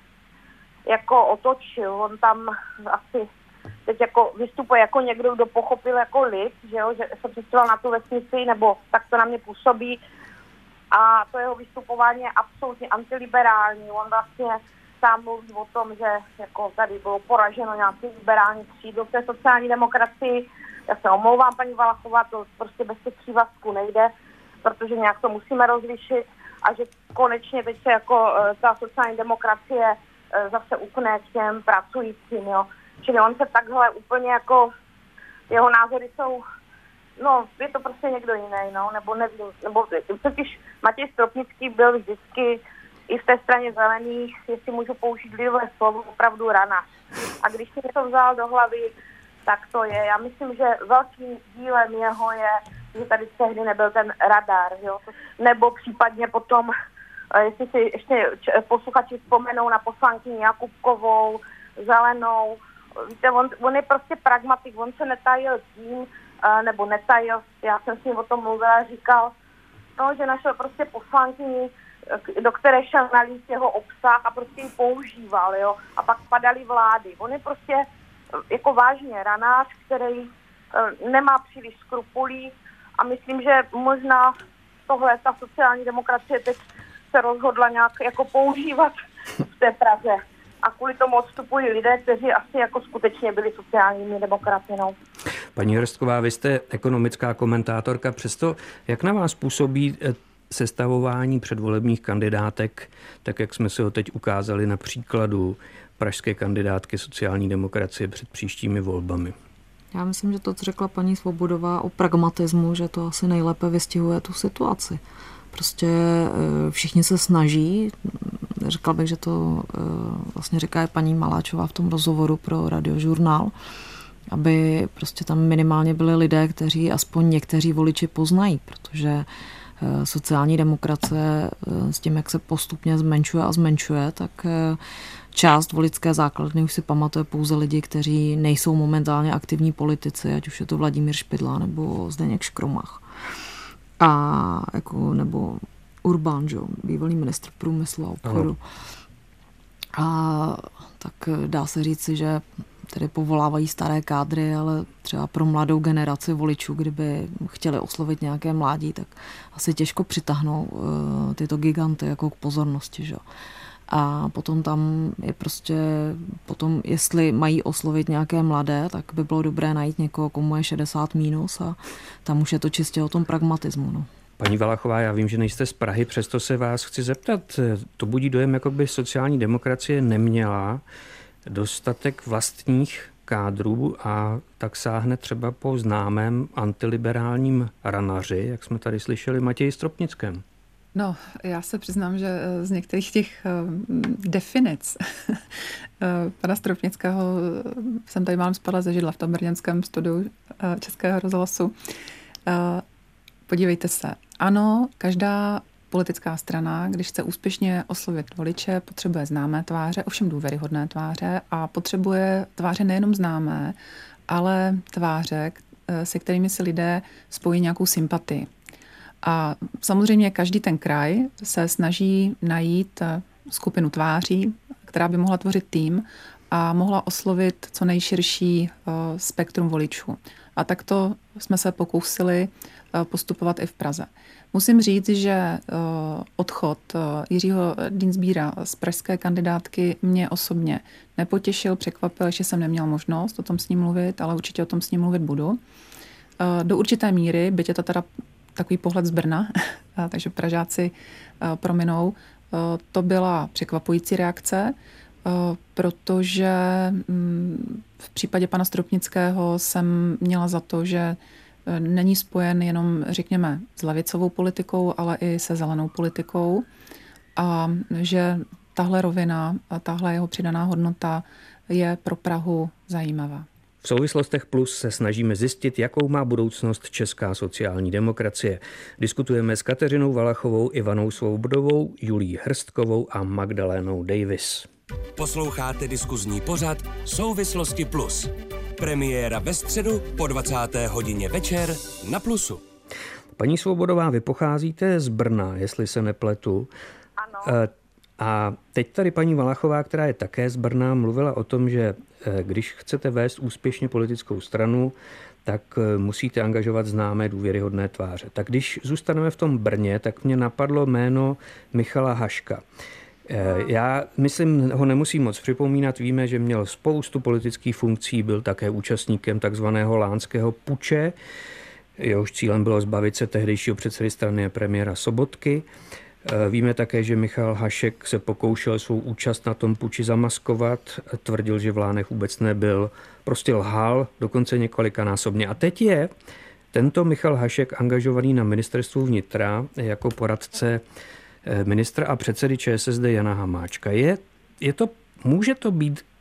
jako otočil. On tam asi teď jako vystupuje jako někdo, kdo pochopil jako lid, že se přestěhoval na tu vesnici, nebo tak to na mě působí. A to jeho vystupování je absolutně antiliberální. On vlastně sám mluví o tom, že jako tady bylo poraženo nějaký liberální křídlo v té sociální demokracii. Já se omlouvám, paní Valachová, to prostě bez těch přívlastků nejde, protože nějak to musíme rozlišit. A že konečně teď se jako ta sociální demokracie zase upne k těm pracujícím, jo. Čili on se takhle úplně jako, jeho názory jsou, no, je to prostě někdo jiný, no, nebo nevím, nebo totiž Matěj Stropnický byl vždycky i v té straně zelených, jestli můžu použít lidové slovo, opravdu ranař. A když si to vzal do hlavy, tak to je. Já myslím, že velkým dílem jeho je, že tady tehdy nebyl ten radar, jo? Nebo případně potom, jestli si ještě posluchači vzpomenou na poslankyni Jakubkovou, Zelenou. Víte, on je prostě pragmatik, on se netajil tím, nebo netajil, já jsem s ním o tom mluvila, říkal, no, že našel prostě poslankyni, do které šel nalít jeho obsah a prostě ji používal, jo, a pak padaly vlády. On je prostě jako vážně ranář, který nemá příliš skrupulí a myslím, že možná tohle ta sociální demokracie teď se rozhodla nějak jako používat v té Praze. A kvůli tomu odstupují lidé, kteří asi jako skutečně byli sociálními demokraty. No. Paní Hrstková, vy jste ekonomická komentátorka, přesto jak na vás působí sestavování předvolebních kandidátek, tak jak jsme si ho teď ukázali na příkladu pražské kandidátky sociální demokracie před příštími volbami? Já myslím, že to, co řekla paní Svobodová o pragmatismu, že to asi nejlépe vystihuje tu situaci. Prostě všichni se snaží, řekla bych, že to vlastně říká i paní Maláčová v tom rozhovoru pro Radiožurnál, aby prostě tam minimálně byli lidé, kteří aspoň někteří voliči poznají, protože sociální demokracie s tím, jak se postupně zmenšuje, tak část voličské základny už si pamatuje pouze lidi, kteří nejsou momentálně aktivní politici, ať už je to Vladimír Špidla nebo Zdeněk Škromach. A jako, nebo Urban, že, bývalý ministr průmyslu a obchodu. A tak dá se říci, že tedy povolávají staré kádry, ale třeba pro mladou generaci voličů, kdyby chtěli oslovit nějaké mládí, tak asi těžko přitáhnou tyto giganty jako k pozornosti. Že? A potom tam je prostě, potom jestli mají oslovit nějaké mladé, tak by bylo dobré najít někoho, komu je 60 minus a tam už je to čistě o tom pragmatismu. No. Paní Valachová, já vím, že nejste z Prahy, přesto se vás chci zeptat. To budí dojem, jako by sociální demokracie neměla dostatek vlastních kádrů a tak sáhne třeba po známém antiliberálním ranaři, jak jsme tady slyšeli, Matěji Stropnickém. No, já se přiznám, že z některých těch definic pana Stropnického jsem tady málem spadla ze židla v tom brněnském studiu Českého rozhlasu. Podívejte se, ano, každá politická strana, když chce úspěšně oslovit voliče, potřebuje známé tváře, ovšem důvěryhodné tváře a potřebuje tváře nejenom známé, ale tváře, se kterými si lidé spojí nějakou sympatii. A samozřejmě každý ten kraj se snaží najít skupinu tváří, která by mohla tvořit tým a mohla oslovit co nejširší spektrum voličů. A takto jsme se pokusili postupovat i v Praze. Musím říct, že odchod Jiřího Dienstbiera z pražské kandidátky mě osobně nepotěšil, překvapil, že jsem neměla možnost o tom s ním mluvit, ale určitě o tom s ním mluvit budu. Do určité míry, byť je to teda takový pohled z Brna, takže Pražáci prominou, to byla překvapující reakce, protože v případě pana Stropnického jsem měla za to, že není spojen jenom, řekněme, s levicovou politikou, ale i se zelenou politikou a že tahle rovina a tahle jeho přidaná hodnota je pro Prahu zajímavá. V souvislostech Plus se snažíme zjistit, jakou má budoucnost česká sociální demokracie. Diskutujeme s Kateřinou Valachovou, Ivanou Svobodovou, Julií Hrstkovou a Magdalénou Davis. Posloucháte diskuzní pořad Souvislosti Plus. Premiéra ve středu po 20. hodině večer na Plusu. Paní Svobodová, vy pocházíte z Brna, jestli se nepletu. Ano. A teď tady paní Valachová, která je také z Brna, mluvila o tom, že když chcete vést úspěšně politickou stranu, tak musíte angažovat známé důvěryhodné tváře. Tak když zůstaneme v tom Brně, tak mě napadlo jméno Michala Haška. Já myslím, ho nemusím moc připomínat, víme, že měl spoustu politických funkcí, byl také účastníkem takzvaného lánského puče, jehož cílem bylo zbavit se tehdejšího předsedy strany a premiéra Sobotky. Víme také, že Michal Hašek se pokoušel svou účast na tom puči zamaskovat, tvrdil, že v Lánech vůbec nebyl, prostě lhal, dokonce několikanásobně. A teď je tento Michal Hašek angažovaný na ministerstvu vnitra jako poradce ministra a předsedy ČSSD Jana Hamáčka. Může to být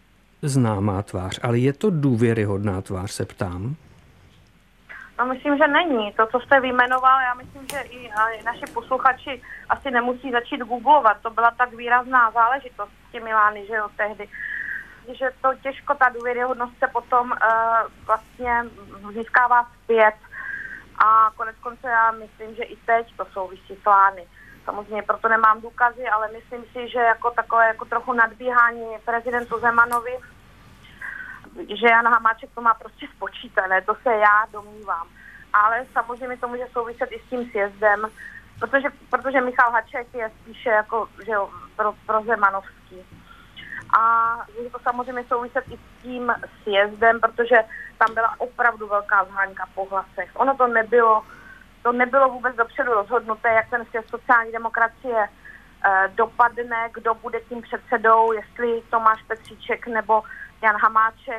známá tvář, ale je to důvěryhodná tvář, se ptám? No, myslím, že není. To, co jste vyjmenoval, já myslím, že i naši posluchači asi nemusí začít googlovat. To byla tak výrazná záležitost s těmi Lány, že jo, tehdy. Že to těžko, ta důvěryhodnost se potom vlastně získává zpět. A konec konců já myslím, že i teď to souvisí s Lány. Samozřejmě proto nemám důkazy, ale myslím si, že jako takové jako trochu nadbíhání prezidentu Zemanovi, že Jan Hamáček to má prostě spočítané, to se já domnívám. Ale samozřejmě to může souviset i s tím sjezdem, protože Michal Hašek je spíše jako, že jo, pro Zemanovský. A může to samozřejmě souviset i s tím sjezdem, protože tam byla opravdu velká zháňka po hlasech. Ono to nebylo vůbec dopředu rozhodnuté, jak ten sjezd sociální demokracie dopadne, kdo bude tím předsedou, jestli Tomáš Petříček nebo Jan Hamáček.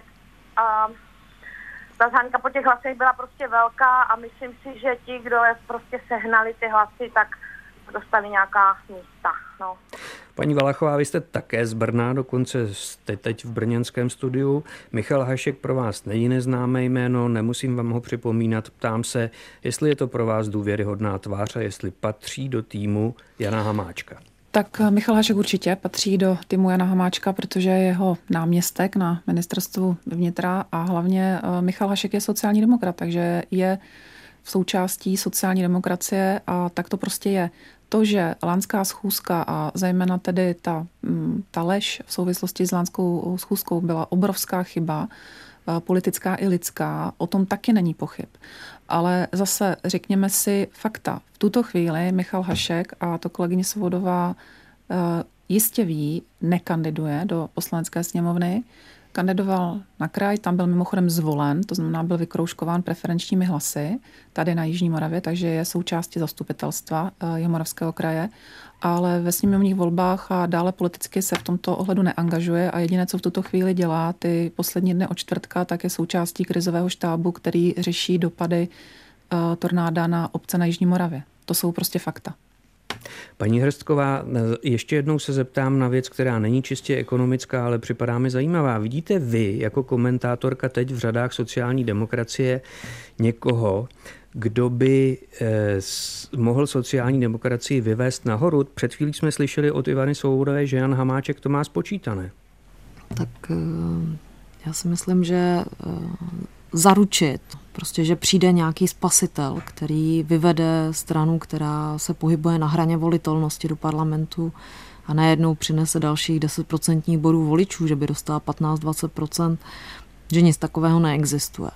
Ta zháňka po těch hlasech byla prostě velká a myslím si, že ti, kdo prostě sehnali ty hlasy, tak dostali nějaká místa. No. Paní Valachová, vy jste také z Brna, dokonce jste teď v brněnském studiu. Michal Hašek pro vás není neznámé jméno, nemusím vám ho připomínat. Ptám se, jestli je to pro vás důvěryhodná tvář a jestli patří do týmu Jana Hamáčka. Tak Michal Hašek určitě patří do týmu Jana Hamáčka, protože je jeho náměstek na ministerstvu vnitra a hlavně Michal Hašek je sociální demokrat, takže je v součástí sociální demokracie a tak to prostě je. To, že lánská schůzka a zejména tedy ta lež v souvislosti s lánskou schůzkou byla obrovská chyba, politická i lidská, o tom taky není pochyb. Ale zase řekněme si fakta. V tuto chvíli Michal Hašek, a to kolegyně Svobodová jistě ví, nekandiduje do poslanecké sněmovny. Kandidoval na kraj, tam byl mimochodem zvolen, to znamená byl vykroužkován preferenčními hlasy tady na Jižní Moravě, takže je součástí zastupitelstva Jihomoravského kraje, ale ve sněmovních volbách a dále politicky se v tomto ohledu neangažuje a jediné, co v tuto chvíli dělá ty poslední dny od čtvrtka, tak je součástí krizového štábu, který řeší dopady tornáda na obce na Jižní Moravě. To jsou prostě fakta. Paní Hrstková, ještě jednou se zeptám na věc, která není čistě ekonomická, ale připadá mi zajímavá. Vidíte vy jako komentátorka teď v řadách sociální demokracie někoho, kdo by mohl sociální demokracii vyvést nahoru? Před chvílí jsme slyšeli od Ivany Svobodové, že Jan Hamáček to má spočítané. Tak já si myslím, že zaručit, prostě, že přijde nějaký spasitel, který vyvede stranu, která se pohybuje na hraně volitelnosti do parlamentu a najednou přinese dalších 10% bodů voličů, že by dostala 15-20%, že nic takového neexistuje.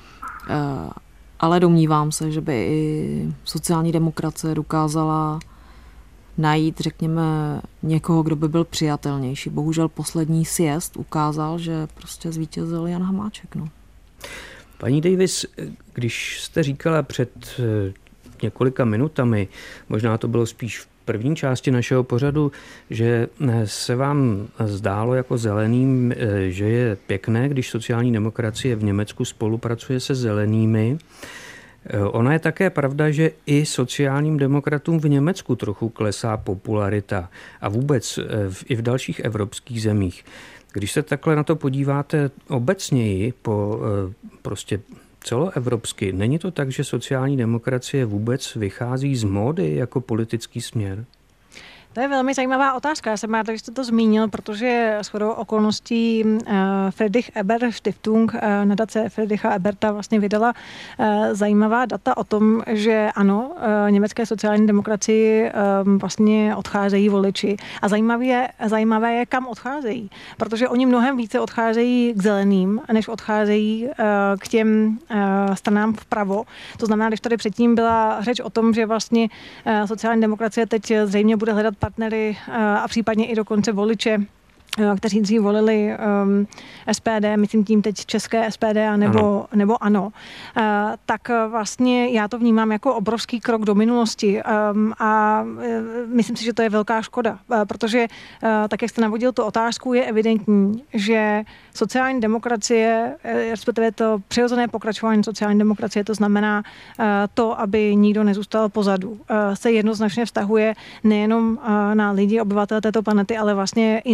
Ale domnívám se, že by i sociální demokracie dokázala najít, řekněme, někoho, kdo by byl přijatelnější. Bohužel poslední sjezd ukázal, že prostě zvítězil Jan Hamáček. No. Paní Davis, když jste říkala před několika minutami, možná to bylo spíš v první části našeho pořadu, že se vám zdálo jako zeleným, že je pěkné, když sociální demokracie v Německu spolupracuje se zelenými. Ona je také pravda, že i sociálním demokratům v Německu trochu klesá popularita a vůbec i v dalších evropských zemích. Když se takhle na to podíváte obecněji prostě celoevropsky, není to tak, že sociální demokracie vůbec vychází z módy jako politický směr? To je velmi zajímavá otázka. Já jsem ráda, že jste to zmínil, protože shodou okolností Friedrich Ebert Stiftung, nadace Friedricha Eberta vlastně vydala zajímavá data o tom, že ano, německé sociální demokracii vlastně odcházejí voliči. A zajímavé je, kam odcházejí. Protože oni mnohem více odcházejí k zeleným, než odcházejí k těm stranám vpravo. To znamená, když tady předtím byla řeč o tom, že vlastně sociální demokracie teď zřejmě bude hledat partnery a případně i dokonce voliče, kteří dřív volili SPD, myslím tím teď české SPD nebo ANO, tak vlastně já to vnímám jako obrovský krok do minulosti a myslím si, že to je velká škoda, protože tak, jak jste navodil tu otázku, je evidentní, že sociální demokracie, respektive to přirozené pokračování sociální demokracie, to znamená to, aby nikdo nezůstal pozadu, se jednoznačně vztahuje nejenom na lidi, obyvatele této planety, ale vlastně i na životní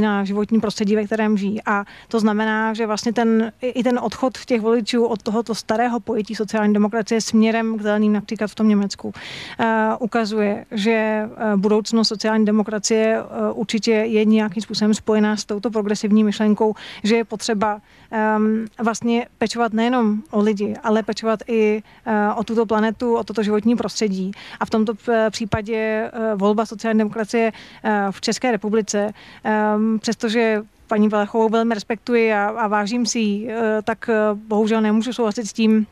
životní prostředí, ve kterém žijí. A to znamená, že vlastně i ten odchod těch voličů od tohoto starého pojetí sociální demokracie směrem k zeleným, například v tom Německu, ukazuje, že budoucnost sociální demokracie určitě je nějakým způsobem spojená s touto progresivní myšlenkou, že je potřeba vlastně pečovat nejenom o lidi, ale pečovat i o tuto planetu, o toto životní prostředí. A v tomto případě volba sociální demokracie v České republice, přestože paní Valachovou velmi respektuji a vážím si ji, tak bohužel nemůžu souhlasit s tím,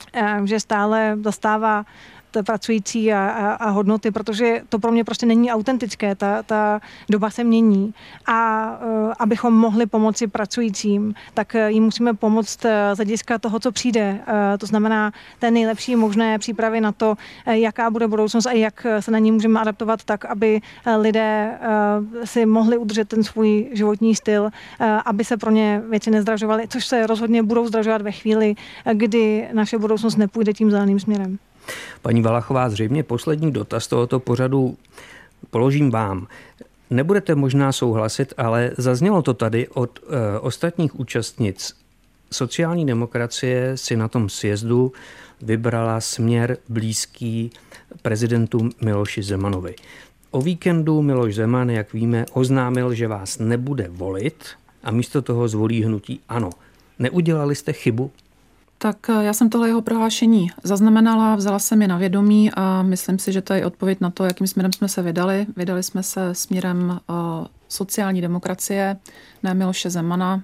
že stále zastává pracující a hodnoty, protože to pro mě prostě není autentické. Ta doba se mění a abychom mohli pomoci pracujícím, tak jim musíme pomoct z hlediska toho, co přijde. To znamená té nejlepší možné přípravy na to, jaká bude budoucnost a jak se na ní můžeme adaptovat tak, aby lidé si mohli udržet ten svůj životní styl, aby se pro ně věci nezdražovaly, což se rozhodně budou zdražovat ve chvíli, kdy naše budoucnost nepůjde tím zeleným směrem. Paní Valachová, zřejmě poslední dotaz tohoto pořadu položím vám. Nebudete možná souhlasit, ale zaznělo to tady od ostatních účastnic. Sociální demokracie si na tom sjezdu vybrala směr blízký prezidentu Miloši Zemanovi. O víkendu Miloš Zeman, jak víme, oznámil, že vás nebude volit a místo toho zvolí hnutí ANO. Neudělali jste chybu? Tak já jsem tohle jeho prohlášení zaznamenala, vzala jsem je na vědomí a myslím si, že to je odpověď na to, jakým směrem jsme se vydali. Vydali jsme se směrem sociální demokracie, ne Miloše Zemana,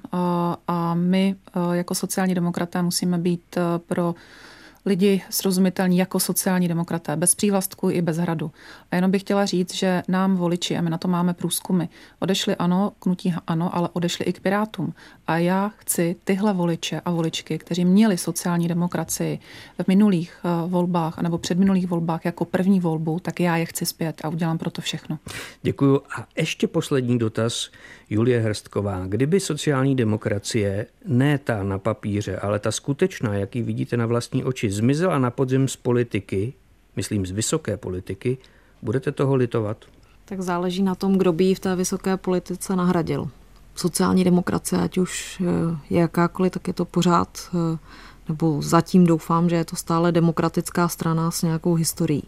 a my jako sociální demokraté musíme být pro lidi srozumitelní jako sociální demokraté, bez přívlastku i bez hradu. A jenom bych chtěla říct, že nám voliči, a my na to máme průzkumy, odešli ANO, k hnutí ANO, ale odešli i k Pirátům. A já chci tyhle voliče a voličky, kteří měli sociální demokracii v minulých volbách nebo předminulých volbách jako první volbu, tak já je chci zpět a udělám pro to všechno. Děkuju. A ještě poslední dotaz. Julie Hrstková, kdyby sociální demokracie, ne ta na papíře, ale ta skutečná, jak ji vidíte na vlastní oči, zmizela na podzim z politiky, myslím z vysoké politiky, budete toho litovat? Tak záleží na tom, kdo by ji v té vysoké politice nahradil. Sociální demokracie, ať už je jakákoliv, tak je to pořád, nebo zatím doufám, že je to stále demokratická strana s nějakou historií.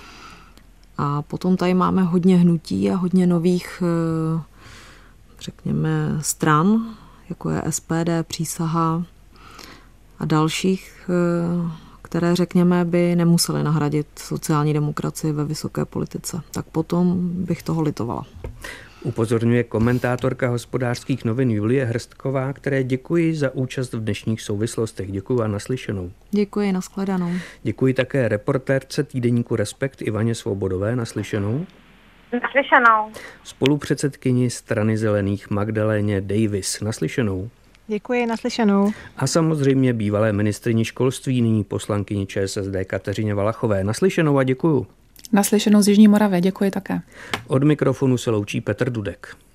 A potom tady máme hodně hnutí a hodně nových, řekněme, stran, jako je SPD, Přísaha a dalších, které, řekněme, by nemusely nahradit sociální demokracii ve vysoké politice. Tak potom bych toho litovala. Upozorňuje komentátorka Hospodářských novin Julie Hrstková, které děkuji za účast v dnešních souvislostech. Děkuji a naslyšenou. Děkuji, nashledanou. Děkuji také reportérce týdeníku Respekt Ivaně Svobodové, naslyšenou. Naslyšenou. Spolupředsedkyni Strany zelených Magdaléně Davis, naslyšenou. Děkuji, naslyšenou. A samozřejmě bývalé ministryni školství, nyní poslankyni ČSSD Kateřině Valachové, naslyšenou a děkuju. Naslyšenou z Jižní Moravy, děkuji také. Od mikrofonu se loučí Petr Dudek.